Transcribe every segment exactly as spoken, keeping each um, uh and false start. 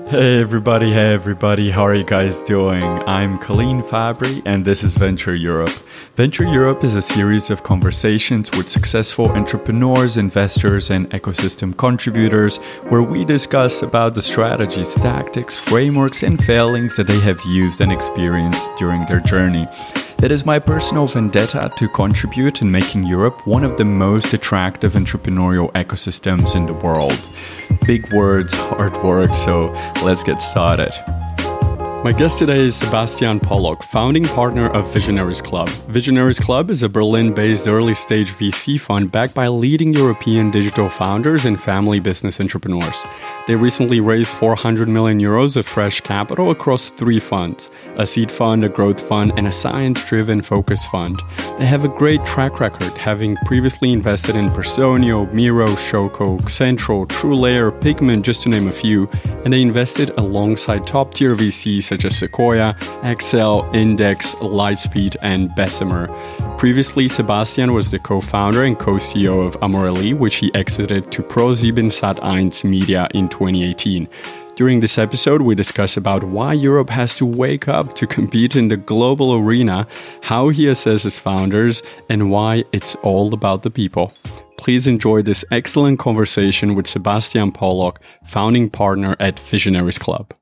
Hey everybody, hey everybody, how are you guys doing? I'm Colleen Fabry and this is Venture Europe. Venture Europe is a series of conversations with successful entrepreneurs, investors and ecosystem contributors where we discuss about the strategies, tactics, frameworks and failings that they have used and experienced during their journey. It is my personal vendetta to contribute in making Europe one of the most attractive entrepreneurial ecosystems in the world. Big words, hard work, so let's get started. My guest today is Sebastian Pollock, founding partner of Visionaries Club. Visionaries Club is a Berlin-based early-stage V C fund backed by leading European digital founders and family business entrepreneurs. They recently raised four hundred million euros of fresh capital across three funds, a seed fund, a growth fund, and a science-driven focus fund. They have a great track record, having previously invested in Personio, Miro, Shoko, Central, TrueLayer, Pigment, just to name a few, and they invested alongside top-tier V Cs such as Sequoia, Accel, Index, Lightspeed, and Bessemer. Previously, Sebastian was the co-founder and co-C E O of Amorelie, which he exited to ProSiebenSat eins Media in twenty eighteen. During this episode, we discuss about why Europe has to wake up to compete in the global arena, how he assesses founders, and why it's all about the people. Please enjoy this excellent conversation with Sebastian Pollock, founding partner at Visionaries Club.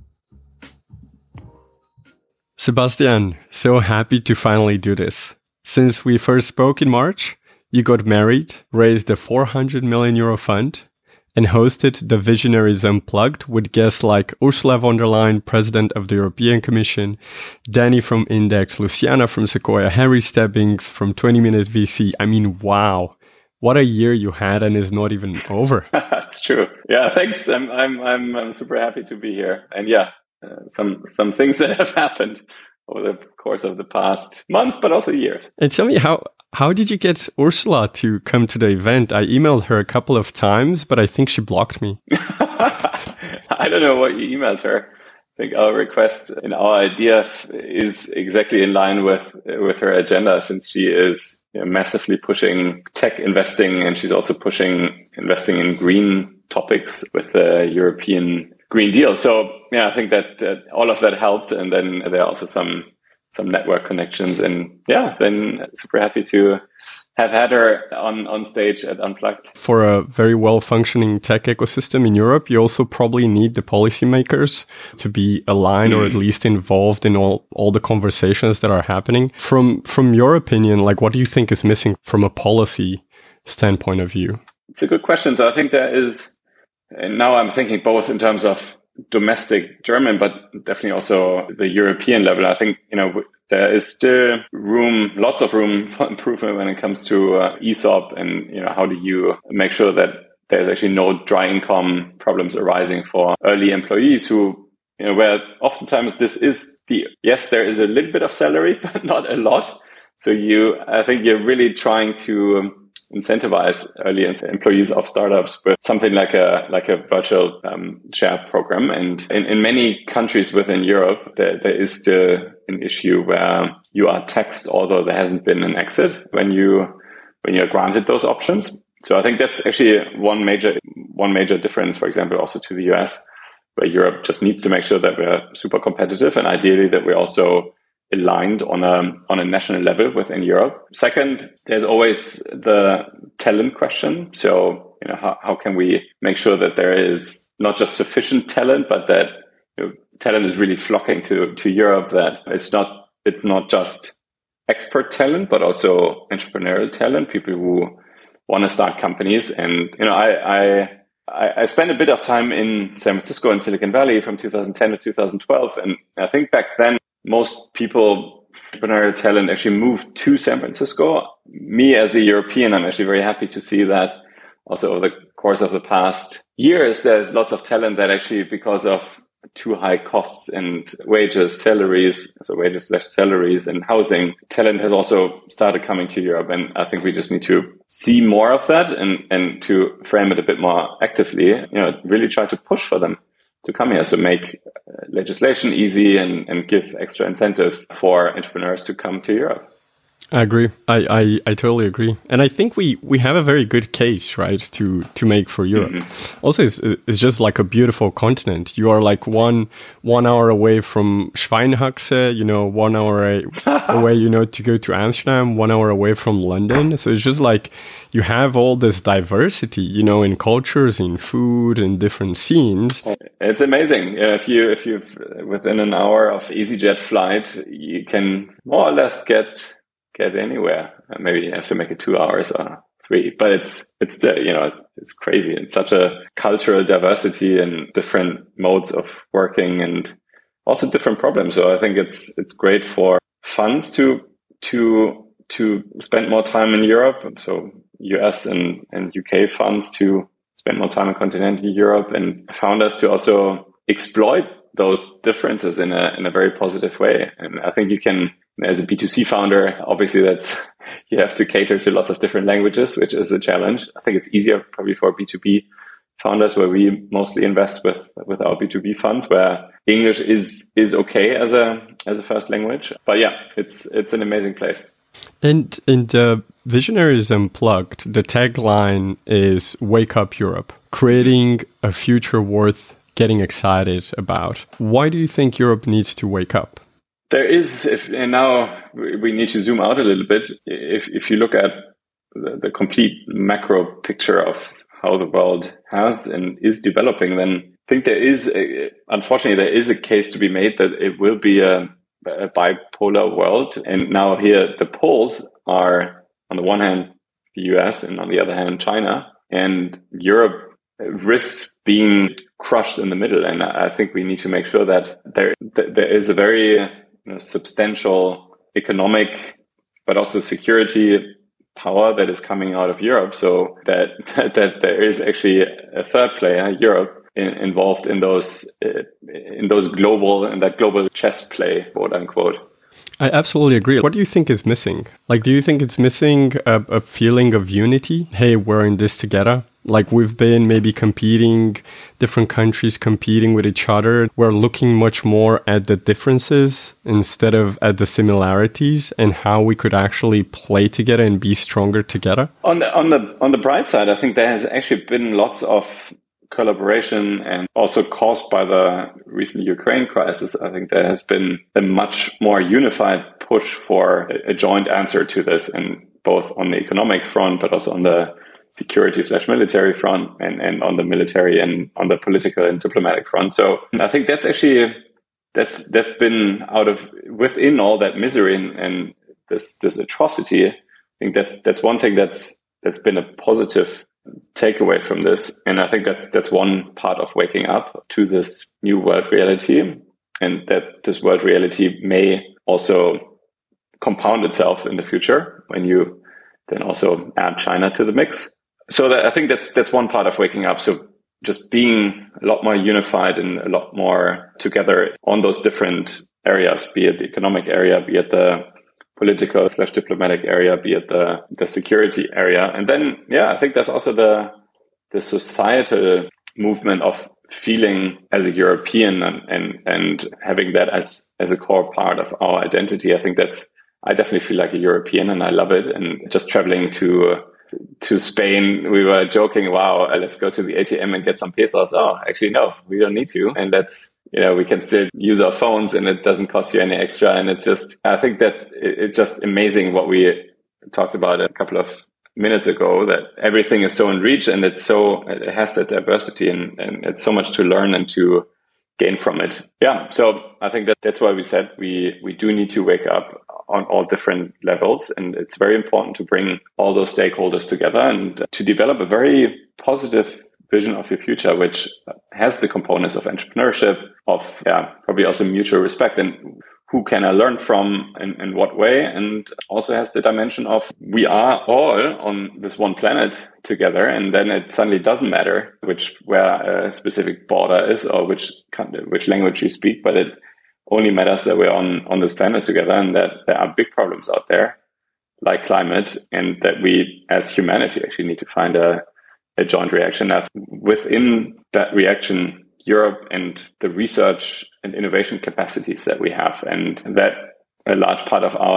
Sebastian, so happy to finally do this. Since we first spoke in March, you got married, raised a four hundred million euro fund, and hosted the Visionaries Unplugged with guests like Ursula von der Leyen, President of the European Commission, Danny from Index, Luciana from Sequoia, Harry Stebbings from twenty minute V C. I mean, wow. What a year you had and is not even over. That's true. Yeah, thanks. I'm, I'm, I'm, I'm super happy to be here. And yeah, uh, some, some things that have happened over the course of the past months, but also years. And tell me, how how did you get Ursula to come to the event? I emailed her a couple of times, but I think she blocked me. I don't know what you emailed her. I think our request and our idea is exactly in line with with her agenda, since she is, you know, massively pushing tech investing, and she's also pushing investing in green topics with the European Green Deal. So yeah, I think that, that all of that helped, and then there are also some some network connections, and yeah, then super happy to have had her on, on stage at Unplugged. For a very well-functioning tech ecosystem in Europe, you also probably need the policymakers to be aligned mm. or at least involved in all, all the conversations that are happening. From from your opinion, like, what do you think is missing from a policy standpoint of view? It's a good question. So I think there is, and now I'm thinking both in terms of domestic German, but definitely also the European level. I think, you know, there is still room, lots of room for improvement when it comes to uh, E S O P, and, you know, how do you make sure that there's actually no dry income problems arising for early employees who, you know, where oftentimes this is the, yes, there is a little bit of salary, but not a lot. So you, I think you're really trying to um, incentivize early employees of startups with something like a like a virtual um, share program. And in, in many countries within Europe, there, there is still an issue where you are taxed, although there hasn't been an exit when you when you're granted those options. So I think that's actually one major one major difference, for example, also to the U S, where Europe just needs to make sure that we're super competitive, and ideally that we're also aligned on a on a national level within Europe. Second, there's always the talent question. So, you know, how, how can we make sure that there is not just sufficient talent, but that, you know, talent is really flocking to to Europe, that it's not it's not just expert talent, but also entrepreneurial talent, people who want to start companies. And, you know, I I I spent a bit of time in San Francisco and Silicon Valley from two thousand ten to two thousand twelve, and I think back then most people, entrepreneurial talent, actually moved to San Francisco. Me, as a European, I'm actually very happy to see that also over the course of the past years, there's lots of talent that actually, because of too high costs and wages, salaries, so wages slash salaries and housing, talent has also started coming to Europe. And I think we just need to see more of that, and, and to frame it a bit more actively, you know, really try to push for them to come here. So make legislation easy and, and give extra incentives for entrepreneurs to come to Europe. I agree. I, I, I totally agree. And I think we, we have a very good case, right, to, to make for Europe. Mm-hmm. Also, it's, it's just like a beautiful continent. You are like one one hour away from Schweinhaxe, you know, one hour away, you know, to go to Amsterdam, one hour away from London. So it's just like you have all this diversity, you know, in cultures, in food, in different scenes. It's amazing. Yeah, if you, if you, within an hour of EasyJet flight, you can more or less get get anywhere. Maybe you have to make it two hours or three, but it's, it's, you know, it's, it's crazy. It's such a cultural diversity and different modes of working and also different problems. So I think it's, it's great for funds to, to, to spend more time in Europe. So U S and, and U K funds to spend more time in continental Europe, and founders to also exploit those differences in a, in a very positive way. And I think you can, as a B two C founder, obviously that's, you have to cater to lots of different languages, which is a challenge. I think it's easier probably for B two B founders, where we mostly invest with, with our B two B funds, where English is, is okay as a, as a first language. But yeah, it's, it's an amazing place. And, and, uh, Visionaries Unplugged, the tagline is Wake Up Europe, creating a future worth getting excited about. Why do you think Europe needs to wake up? There is, if, and now we need to zoom out a little bit. If if you look at the, the complete macro picture of how the world has and is developing, then I think there is, a, unfortunately, there is a case to be made that it will be a, a bipolar world. And now here the poles are, on the one hand, the U S, and on the other hand, China. And Europe risks being crushed in the middle. And I think we need to make sure that there that there is a very you know, substantial economic, but also security power that is coming out of Europe. So that that, that there is actually a third player, Europe, in, involved in those uh, in those global in that global chess play, quote unquote. I absolutely agree. What do you think is missing? Like, do you think it's missing a, a feeling of unity? Hey, we're in this together. Like, we've been maybe competing, different countries competing with each other. We're looking much more at the differences instead of at the similarities, and how we could actually play together and be stronger together. On the, on the, on the bright side, I think there has actually been lots of collaboration, and also caused by the recent Ukraine crisis. I think there has been a much more unified push for a joint answer to this, and both on the economic front, but also on the security slash military front, and, and on the military and on the political and diplomatic front. So I think that's actually, that's, that's been out of, within all that misery and, and this, this atrocity. I think that's, that's one thing that's, that's been a positive takeaway from this. And I think that's, that's one part of waking up to this new world reality, and that this world reality may also compound itself in the future when you then also add China to the mix. So that, I think that's, that's one part of waking up. So just being a lot more unified and a lot more together on those different areas, be it the economic area, be it the political slash diplomatic area, be it the, the security area. And then, yeah, I think that's also the, the societal movement of feeling as a European, and, and, and having that as, as a core part of our identity. I think that's, I definitely feel like a European, and I love it. And just traveling to, to Spain, we were joking, wow, let's go to the A T M and get some pesos. Oh, actually, no, we don't need to. And that's, you know, we can still use our phones, and it doesn't cost you any extra. And it's just, I think that it, it's just amazing what we talked about a couple of minutes ago, that everything is so in reach, and it's so, it has that diversity, and, and it's so much to learn and to gain from it. Yeah. So I think that that's why we said we, we do need to wake up on all different levels. And it's very important to bring all those stakeholders together and to develop a very positive vision of the future, which has the components of entrepreneurship, of yeah, probably also mutual respect, and who can I learn from, and in what way, and also has the dimension of we are all on this one planet together, and then it suddenly doesn't matter which where a specific border is or which which language you speak, but it only matters that we're on on this planet together, and that there are big problems out there like climate, and that we as humanity actually need to find a a joint reaction. That within that reaction, Europe and the research and innovation capacities that we have, and that a large part of our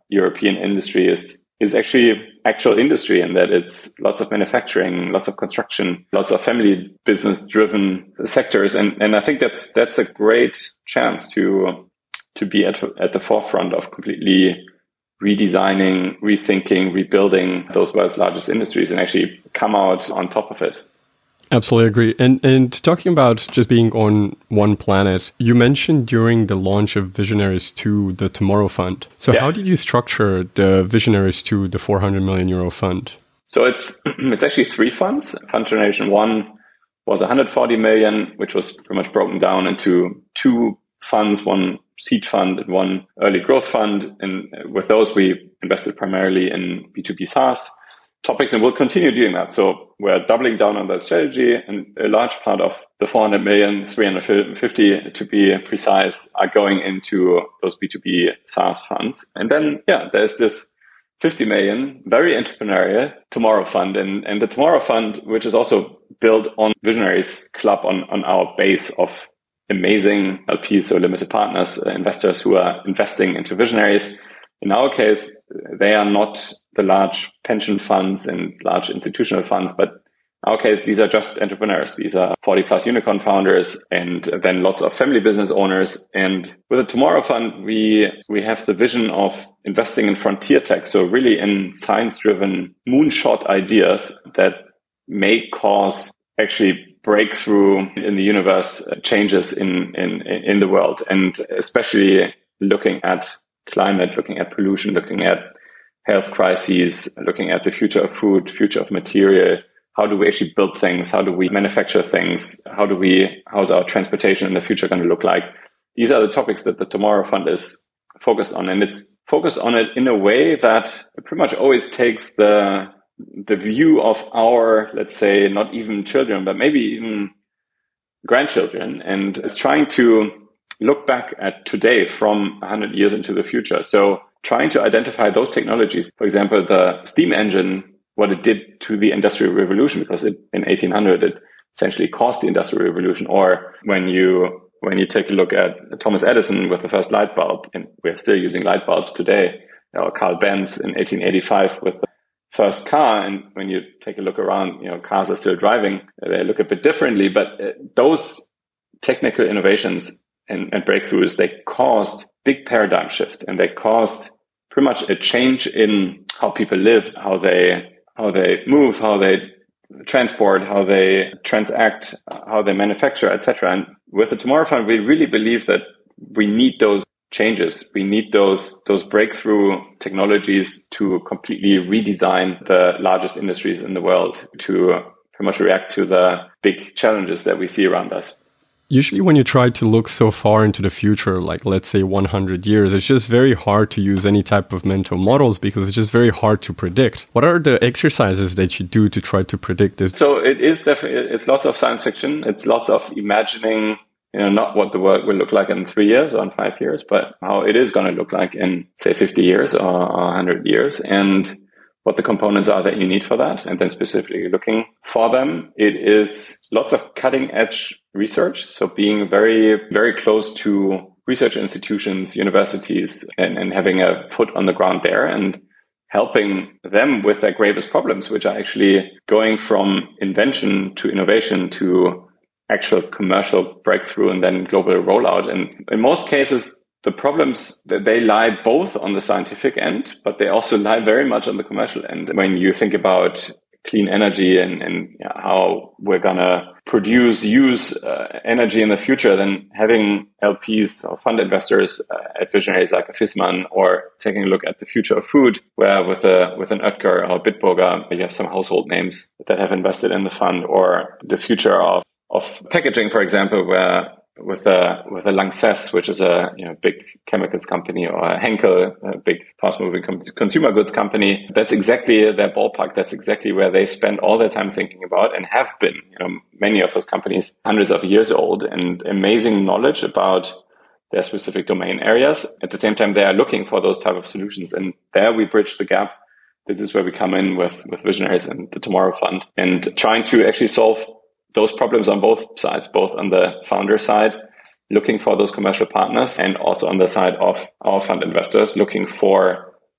European industry is is actually actual industry, and that it's lots of manufacturing, lots of construction, lots of family business driven sectors. And, and I think that's, that's a great chance to, to be at, at the forefront of completely redesigning, rethinking, rebuilding those world's largest industries and actually come out on top of it. Absolutely agree. And and talking about just being on one planet, you mentioned during the launch of Visionaries two, the Tomorrow Fund. So yeah. How did you structure the Visionaries two, the four hundred million euro fund? So it's it's actually three funds. Fund Generation one was one hundred forty million, which was pretty much broken down into two funds, one seed fund and one early growth fund. And with those, we invested primarily in B two B SaaS topics, and we'll continue doing that. So we're doubling down on that strategy, and a large part of the four hundred million, three hundred fifty to be precise, are going into those B two B SaaS funds. And then, yeah, there's this fifty million, very entrepreneurial Tomorrow Fund. And, and the Tomorrow Fund, which is also built on Visionaries Club, on, on our base of amazing L Ps, so limited partners, uh, investors who are investing into Visionaries. In our case, they are not the large pension funds and large institutional funds, but in our case, these are just entrepreneurs. These are forty plus unicorn founders and then lots of family business owners. And with the Tomorrow Fund, we, we have the vision of investing in frontier tech. So really in science-driven moonshot ideas that may cause actually breakthrough in the universe, uh, changes in, in, in the world. And especially looking at climate, looking at pollution, looking at health crises, looking at the future of food, future of material. How do we actually build things? How do we manufacture things? How do we, how's our transportation in the future going to look like? These are the topics that the Tomorrow Fund is focused on. And it's focused on it in a way that pretty much always takes the, the view of our, let's say, not even children, but maybe even grandchildren, and is trying to look back at today from one hundred years into the future. So trying to identify those technologies, for example, the steam engine, what it did to the Industrial Revolution, because it, in eighteen hundred, it essentially caused the Industrial Revolution. Or when you when you take a look at Thomas Edison with the first light bulb, and we're still using light bulbs today, or Carl Benz in eighteen eighty-five with the first car. And when you take a look around, you know, cars are still driving. They look a bit differently, but those technical innovations And, and breakthroughs, they caused big paradigm shifts, and they caused pretty much a change in how people live, how they how they move, how they transport, how they transact, how they manufacture, et cetera. And with the Tomorrow Fund, we really believe that we need those changes. We need those those breakthrough technologies to completely redesign the largest industries in the world, to pretty much react to the big challenges that we see around us. Usually when you try to look so far into the future, like let's say one hundred years, it's just very hard to use any type of mental models because it's just very hard to predict. What are the exercises that you do to try to predict this? So it is definitely, it's lots of science fiction. It's lots of imagining, you know, not what the world will look like in three years or in five years, but how it is going to look like in, say, fifty years or one hundred years. And what the components are that you need for that, and then specifically looking for them. It is lots of cutting edge research. So being very, very close to research institutions, universities, and, and having a foot on the ground there and helping them with their gravest problems, which are actually going from invention to innovation to actual commercial breakthrough and then global rollout. And in most cases, the problems, they lie both on the scientific end, but they also lie very much on the commercial end. When you think about clean energy and, and how we're going to produce, use uh, energy in the future, then having L Ps or fund investors uh, at Visionaries like a Fissmann, or taking a look at the future of food, where with a with an Oetker or Bitburger, you have some household names that have invested in the fund, or the future of, of packaging, for example, where with a with a Lanxess, which is a you know big chemicals company, or a Henkel, a big fast-moving com- consumer goods company. That's exactly their ballpark. That's exactly where they spend all their time thinking about, and have been. You know, many of those companies hundreds of years old, and amazing knowledge about their specific domain areas. At the same time, they are looking for those type of solutions, and there we bridge the gap. This is where we come in with with Visionaries and the Tomorrow Fund, and trying to actually solve those problems on both sides, both on the founder side, looking for those commercial partners, and also on the side of our fund investors, looking for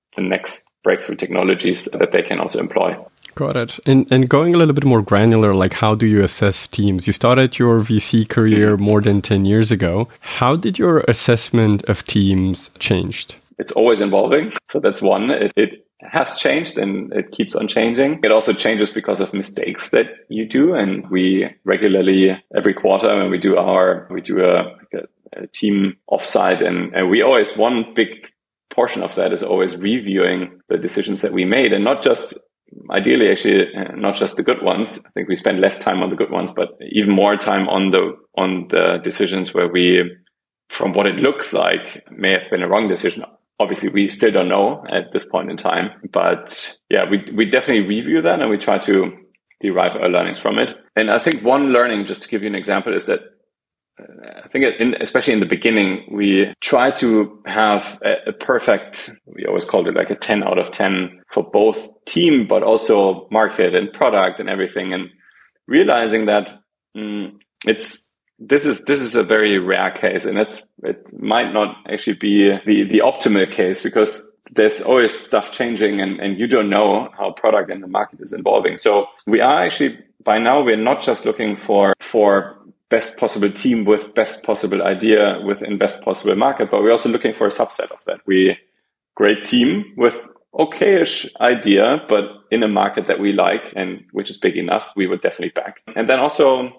the next breakthrough technologies that they can also employ. Got it. And and going a little bit more granular, like how do you assess teams? You started your V C career more than ten years ago. How did your assessment of teams changed? It's always evolving. So that's one. It, it has changed and it keeps on changing. It also changes because of mistakes that you do. And we regularly, every quarter, when we do our, we do a, a, a team offsite, and, and we always, one big portion of that is always reviewing the decisions that we made, and not just ideally, actually, uh, not just the good ones. I think we spend less time on the good ones, but even more time on the on the decisions where we, from what it looks like, may have been a wrong decision. Obviously, we still don't know at this point in time, but yeah, we we definitely review that and we try to derive our learnings from it. And I think one learning, just to give you an example, is that I think, in, especially in the beginning, we try to have a, a perfect, we always called it like a ten out of ten for both team, but also market and product and everything. And realizing that mm, it's, this is, this is a very rare case, and it's, it might not actually be the, the optimal case, because there's always stuff changing and, and you don't know how product and the market is evolving. So we are actually, by now, we're not just looking for, for best possible team with best possible idea within best possible market, but we're also looking for a subset of that. We great team with okayish idea, but in a market that we like and which is big enough, we would definitely back. And then also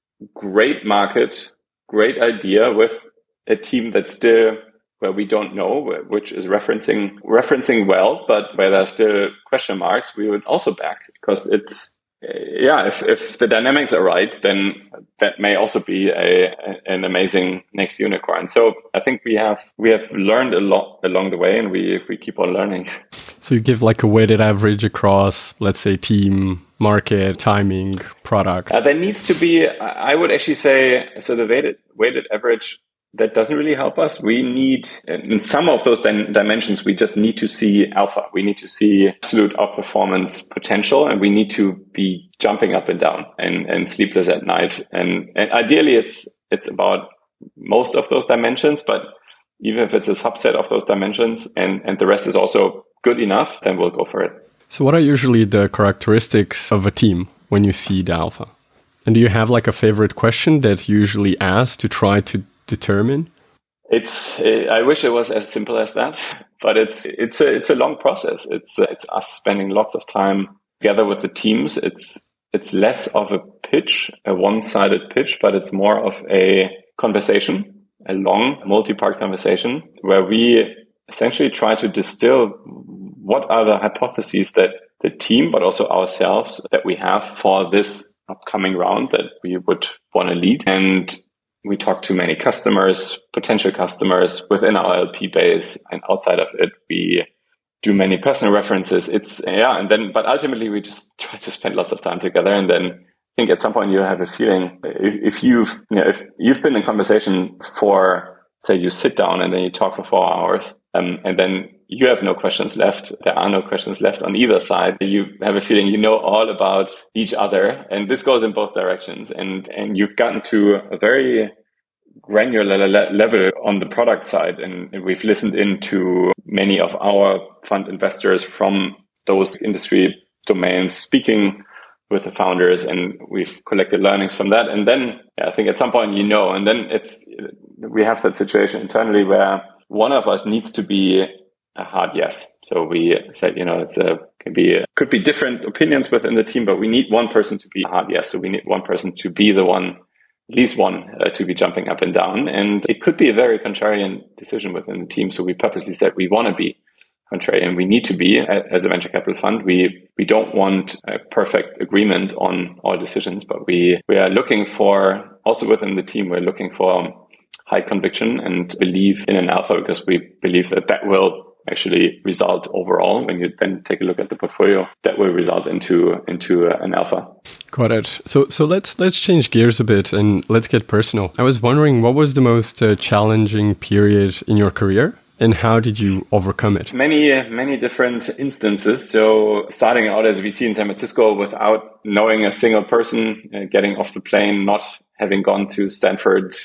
great market, great idea with a team that's still where we don't know, which is referencing referencing well, but where there's still question marks, we would also back, because it's yeah, if, if the dynamics are right, then that may also be a, an amazing next unicorn. So I think we have, we have learned a lot along the way, and we, we keep on learning. So you give like a weighted average across, let's say, team, market, timing, product. Uh, there needs to be, I would actually say, so the weighted, weighted average, that doesn't really help us. We need, in some of those dim- dimensions, we just need to see alpha. We need to see absolute outperformance potential, and we need to be jumping up and down and, and sleepless at night. And, and ideally, it's it's about most of those dimensions, but even if it's a subset of those dimensions and, and the rest is also good enough, then we'll go for it. So what are usually the characteristics of a team when you see the alpha? And do you have like a favorite question that you usually ask to try to determine? It's, I wish it was as simple as that, but it's, it's a, it's a long process. It's, it's us spending lots of time together with the teams. It's, it's less of a pitch, a one-sided pitch, but it's more of a conversation, a long multi-part conversation where we essentially try to distill what are the hypotheses that the team, but also ourselves, that we have for this upcoming round that we would want to lead. And we talk to many customers, potential customers within our L P base, and outside of it, we do many personal references. It's, yeah, and then, but ultimately we just try to spend lots of time together. And then I think at some point you have a feeling, if, if you've, you know, if you've been in conversation for, say, you sit down and then you talk for four hours, um, and then you have no questions left. There are no questions left on either side. You have a feeling you know all about each other, and this goes in both directions. And, and you've gotten to a very granular le- level on the product side. And we've listened into many of our fund investors from those industry domains, speaking with the founders, and we've collected learnings from that. And then yeah, I think at some point, you know, and then it's, we have that situation internally where one of us needs to be a hard yes. So we said, you know, it's a, can be, could be different opinions within the team, but we need one person to be a hard yes. So we need one person to be the one, at least one, uh, to be jumping up and down. And it could be a very contrarian decision within the team. So we purposely said we want to be contrarian. We need to be, as a venture capital fund. We, we don't want a perfect agreement on all decisions, but we, we are looking for, also within the team, we're looking for high conviction and believe in an alpha, because we believe that that will actually result overall, when you then take a look at the portfolio, that will result into into an alpha. Got it. So so let's let's change gears a bit and let's get personal. I was wondering, what was the most uh, challenging period in your career, and how did you overcome it? Many, many different instances. So starting out as a V C in San Francisco without knowing a single person, uh, getting off the plane, not having gone to Stanford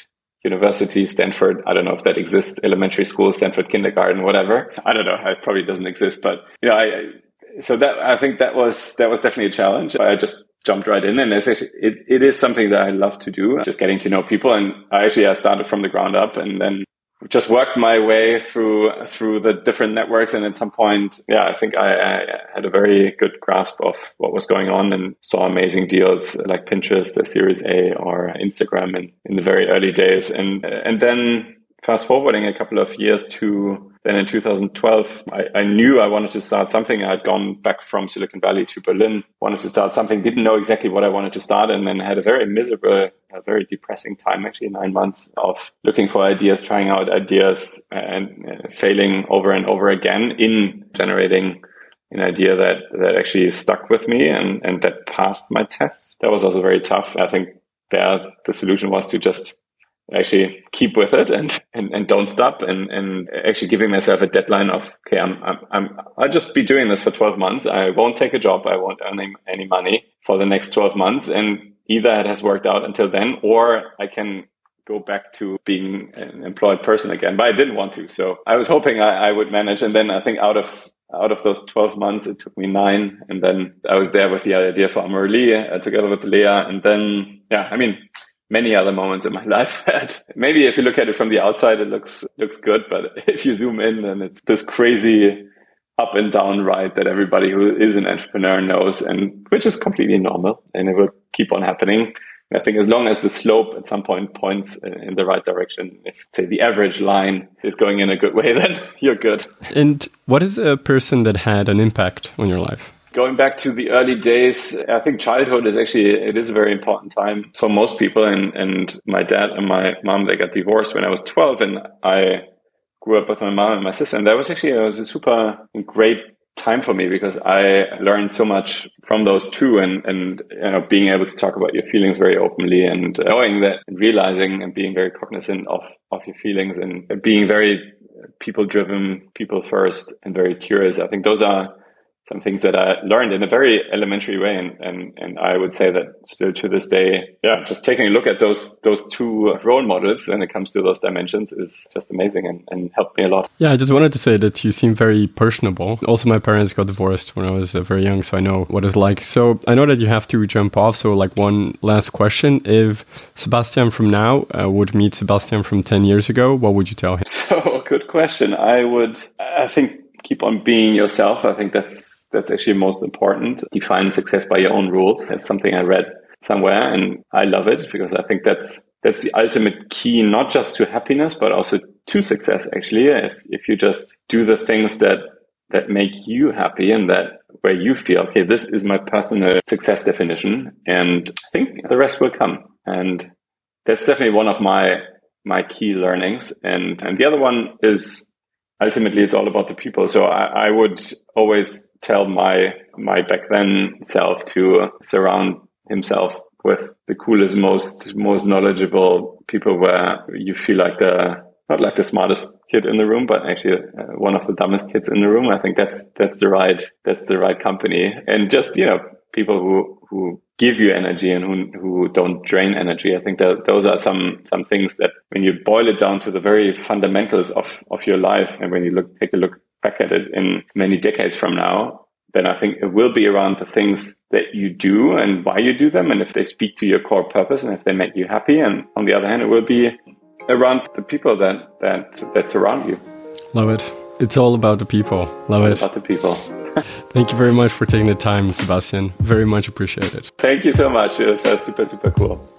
university, Stanford. I don't know if that exists. Elementary school, Stanford kindergarten, whatever. I don't know. It probably doesn't exist, but you know, I, so that, I think that was, that was definitely a challenge. I just jumped right in, and it's actually, it, it is something that I love to do. Just getting to know people. And I actually, I started from the ground up and then just worked my way through through the different networks. And at some point, yeah, I think I, I had a very good grasp of what was going on and saw amazing deals like Pinterest, the Series A, or Instagram in, in the very early days. And and then fast forwarding a couple of years to then in two thousand twelve, I, I knew I wanted to start something. I had gone back from Silicon Valley to Berlin, wanted to start something, didn't know exactly what I wanted to start, and then had a very miserable, a very depressing time, actually nine months of looking for ideas, trying out ideas and uh, failing over and over again in generating an idea that, that actually stuck with me and, and that passed my tests. That was also very tough. I think there the solution was to just actually keep with it and, and, and don't stop and, and actually giving myself a deadline of, okay, I'm, I'm, I'm, I'll just be doing this for twelve months. I won't take a job. I won't earn any, any money for the next twelve months. And either it has worked out until then, or I can go back to being an employed person again, but I didn't want to. So I was hoping I, I would manage. And then I think out of, out of those twelve months, it took me nine. And then I was there with the idea for Amorelie uh, together with Leah. And then, yeah, I mean, many other moments in my life. Maybe if you look at it from the outside, it looks looks good, but if you zoom in, then it's this crazy up and down ride that everybody who is an entrepreneur knows, and which is completely normal, and it will keep on happening. And I think as long as the slope at some point points in the right direction, if say the average line is going in a good way, then you're good. And what is a person that had an impact on your life? Going back to the early days, I think childhood is actually, it is a very important time for most people. And, and my dad and my mom, they got divorced when I was twelve, and I grew up with my mom and my sister. And that was actually, it was a super great time for me because I learned so much from those two, and, and, you know, being able to talk about your feelings very openly and knowing that and realizing and being very cognizant of, of your feelings and being very people driven, people first, and very curious. I think those are some things that I learned in a very elementary way. And, and, and I would say that still to this day, yeah, just taking a look at those, those two role models when it comes to those dimensions is just amazing and, and helped me a lot. Yeah, I just wanted to say that you seem very personable. Also, my parents got divorced when I was uh, very young, so I know what it's like. So I know that you have to jump off. So like one last question, if Sebastian from now uh, would meet Sebastian from ten years ago, what would you tell him? So good question. I would, I think, keep on being yourself. I think that's that's actually most important. Define success by your own rules. That's something I read somewhere, and I love it because I think that's that's the ultimate key, not just to happiness, but also to success. Actually, if if you just do the things that that make you happy and that where you feel, okay, this is my personal success definition, and I think the rest will come. And that's definitely one of my my key learnings. And and the other one is, ultimately, it's all about the people. So I, I would always tell my my back then self to surround himself with the coolest, most most knowledgeable people, where you feel like the not like the smartest kid in the room, but actually uh, one of the dumbest kids in the room. I think that's that's the right that's the right company, and just, you know, people who who give you energy and who who don't drain energy. I think that those are some some things that when you boil it down to the very fundamentals of of your life, and when you look take a look back at it in many decades from now, then I think it will be around the things that you do and why you do them, and if they speak to your core purpose and if they make you happy. And on the other hand, it will be around the people that that that surround you. Love it. It's all about the people. Love it. About the people. Thank you very much for taking the time, Sebastian. Very much appreciated. Thank you so much. It was uh, super, super cool.